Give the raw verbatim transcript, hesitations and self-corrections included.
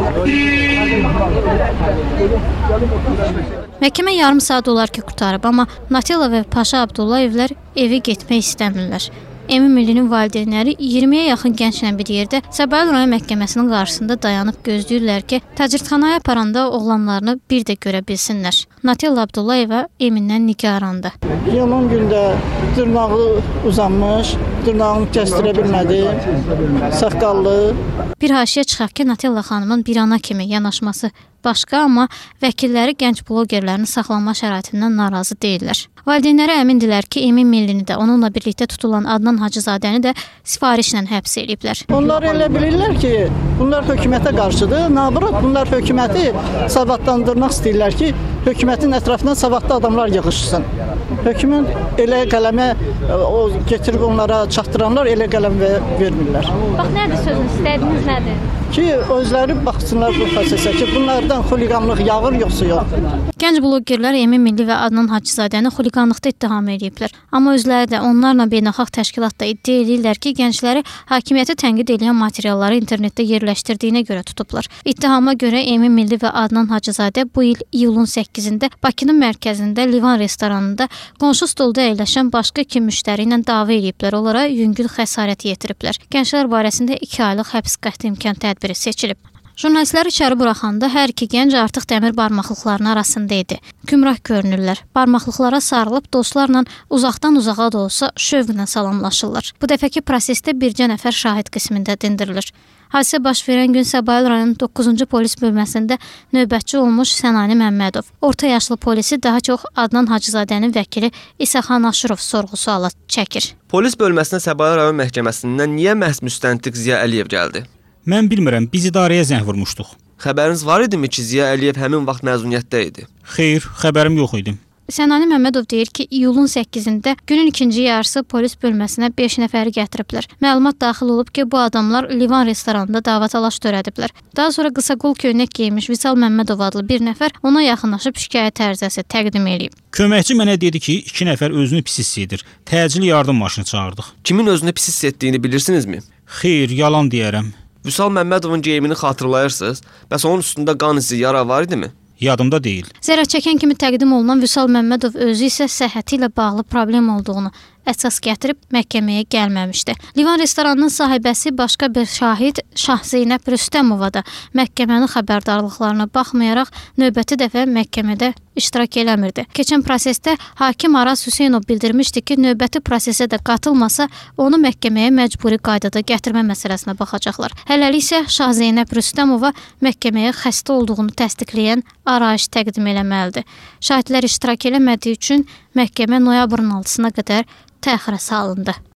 Məhkəmə yarım saat olar ki qurtarıb, amma Natilla və Paşa Abdullayevlər evi getmək istəmirlər. Emin Millinin valideynləri iyirmiyə yaxın gənclə bir yerdə Səbail rayon məhkəməsinin qarşısında dayanıb gözləyirlər ki, təcridxanaya aparanda oğlanlarını bir də görə bilsinlər. Natilla Abdullayeva Emindən nigarandı. Yaman gündə dırnağı uzanmış, dırnağını kəstirə bilmədi, saqqallı. Bir haşiyə çıxaq ki, Natilla xanımın bir ana kimi yanaşması başqa, amma vəkilləri gənc blogerlərin saxlanma şəraitindən narazı deyirlər. Valideynləri əmindilər ki, Emin Millini də onunla birlikdə tutulan Adnan Hacızadəni də sifarişlə həbs ediblər. Onlar elə bilirlər ki, bunlar hökumətə qarşıdır. Nabrot bunlar hökuməti savadlandırmaq istəyirlər ki, hökumətin ətrafından savadlı adamlar yığışsın. Hökumət elə qələmə o getirib onlara çatdıranlar elə qələm vermirlər. Bax, nədir sözün, istədiyiniz nədir? Ki, özləri baxsınlar bu prosesə ki, bunlardan xuliqanlıq yağır yoxsa yox. Gənc blogerlər Emin Milli və Adnan Hacızadəni xuliqanlıqda ittiham ediblər. Amma özləri də onlarla beynəlxalq təşkilatda iddia edirlər ki, gəncləri hakimiyyəti tənqid edən materialları internetdə yerləşdirdiyinə görə tutublar. İttihama görə Emin Milli və Adnan Hacızadə bu il iyulun səkkizində Bakının mərkəzində Livan restoranında qonşu stolda əyləşən başqa iki müştəri ilə dava ediblər. Onlara yüngül xəsarət yetiriblər. Gənclər barəsində iki aylıq həbs qəti imkan tədbiri seçilib. Jurnalistləri içəri buraxanda hər iki gənc artıq dəmir barmaqlıqlarının arasında idi. Gümrah görünürlər. Barmaqlıqlara sarılıb dostlarla uzaqdan uzağa da olsa şövqlə salamlaşırlar. Bu dəfəki prosesdə bircə nəfər şahid qismində dindirilir. Hadisə baş verən gün Səbail rayon doqquzuncu polis bölməsində növbətçi olmuş Sənani Məmmədov, orta yaşlı polisi daha çox Adnan Hacızadənin vəkili İsaxan Aşırov sorğu-suala çəkir. Polis bölməsinə Səbail rayon məhkəməsindən niyə məhz müstəntiq Ziya Əliyev gəldi? Mən bilmirəm, biz idarəyə zəng vurmuşduq. Xəbəriniz var idimi ki, Ziya Əliyev həmin vaxt məzuniyyətdə idi? Xeyr, xəbərim yox idi. Sənani Məmmədov deyir ki, iyulun səkkizində günün ikinci yarısı polis bölməsinə beş nəfəri gətiriblər. Məlumat daxil olub ki, bu adamlar Livan restoranında davatalaş törədiblər. Daha sonra qısa qol köynək geymiş Vüsal Məmmədov adlı bir nəfər ona yaxınlaşıb şikayət ərizəsi təqdim edib. Köməkçi mənə dedi ki, iki nəfər özünü pis hiss edir. Təcili yardım maşını çağırdıq. Kimin özünü pis hiss etdiyini bilirsinizmi? Xeyr, yalan deyərəm. Vüsal Məmmədovun geyimini xatırlayırsınız? Bəs onun üstündə qan izi, yara var idimi? Yadımda deyil. Zərər çəkən kimi təqdim olunan Vüsal Məmmədov özü isə səhhəti ilə bağlı problem olduğunu əsas gətirib məhkəməyə gəlməmişdi. Livan restoranının sahibəsi başqa bir şahid Şah Zeynəb Rüstəmova da məhkəmənin xəbərdarlıqlarına baxmayaraq növbəti dəfə məhkəmədə iştirak eləmirdi. Keçən prosesdə hakim Araz Hüseynov bildirmişdi ki, növbəti prosesə də qatılmasa onu məhkəməyə məcburi qaydada gətirmə məsələsinə baxacaqlar. Hələlik isə Şah Zeynəb Rüstəmova məhkəməyə xəstə olduğunu təsdiqləyən arayış təqdim eləməlidir. Şahidlər iştirak eləmədiyi üçün məhkəmə noyabrın altısına qədər təxirə salındı.